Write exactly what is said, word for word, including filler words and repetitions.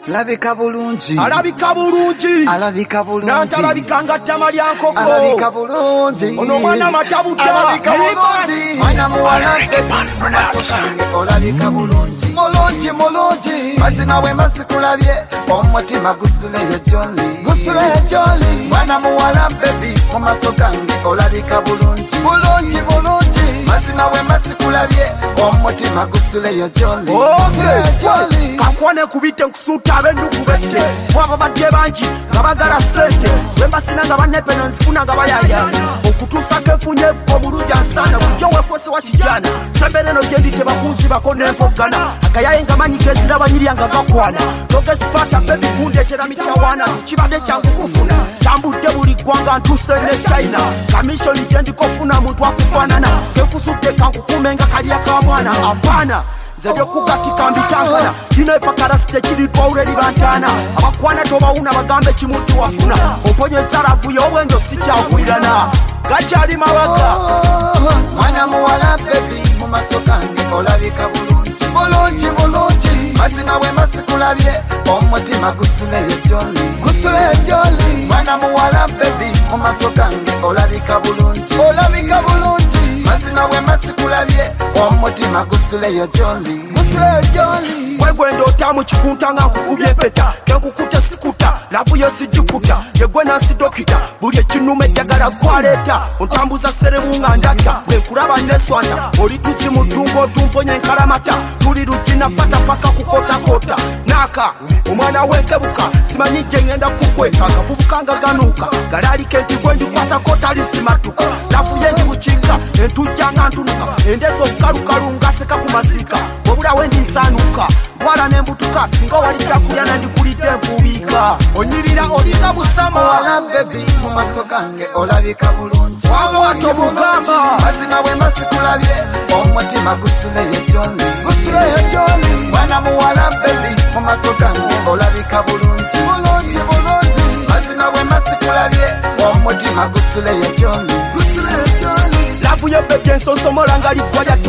Labika bulungi. Alabika bulungi. Alabika bulungi. Nanta alabika nga ttama lya nkoko. Alabika bulungi. Ono mwana matabuta. Alabika bulungi. Mwana muwala olabika bulungi. Mulungi mulungi. Mazima bwe masikulabye omutima gusuleyo jolly. Gusuleyo jolly. Mwana muwala baby mu maaso gange olabika bulungi. Bulungi bulungi. Mazima bwe masikulabye omutima gusuleyo jolly. Gusuleyo jolly. Kakwane kubite nkusuuta ab'endugu bette mwabo badde bangi nga bagala ssente bwe mbasina nga bannepe nonzifuna nga bayayanya okutuusa kefunye obulungi ansana bulijjo wekwese wa kijana sembere eno gyendi tebakunzi bako n'empoggana agayaye nga manyi geziraba nyirya nga gakwana togesipata bebi kundeetera mitawaana kibadde kyangu kufuna tambudde buli ggwanga ntuuse ne China kamishoni gyendikofuna muntu akufaanana kekusudde kankukume nga kalya ka mwana apaana Zebyo kugatika mbitangana Dino epakara stekiri twaureli bantana Abakwana tobawuna bagambe chimutu wafuna Oponye zarafu yowendo sicha ukulirana Gachari mawaga Mwana muwala baby mumasokange olabika bulungi. Bulungi bulungi. Mazima bwe masikulabye omutima gusuleyo jolly. Gusuleyo jolly. Mwana muwala baby mumasokange olabika bulungi. Olabika bulungi. Mazima bwe masikulabye omutima gusuleyo jolly. Gusuleyo jolly. Wegwendo tamu chikunta nga nkukubye peta Kenkukuta sikuta, labu yo sijikuta Yegwe nansi dokita, buli ekinume jagala kwaleta Ontambuza serebu nga ndata, wenkulaba neswanda Oli tusi mudungo tumponye nkalamata Tuli rujina pata paka kukota kota Naka, umwana wenkebuka, simanyi je ngenda kukweka Kafubuka nga ganuka, galali kenti gwendi kwata kota lisimatuka Lafu yendi uchika, entuja nga ntunuka Endeso karukaru ngaseka kumazika Wabula wendi nsanuka Wala nembutuka singa wali chakuya na ndikulide nfubika Onyirira olika busama Wala baby mu maaso gange olabika bulungi. Wabo wato mugamba Mazima bwe masikulabye omutima gusuleyo jolly. Gusuleyo jolly. Mwana muwala baby mu maaso gange olabika bulungi. Bulungi bulungi. Mazima bwe masikulabye omutima gusuleyo jolly. Gusuleyo jolly. Lafu yo bebe nsosomola nga ligwa lya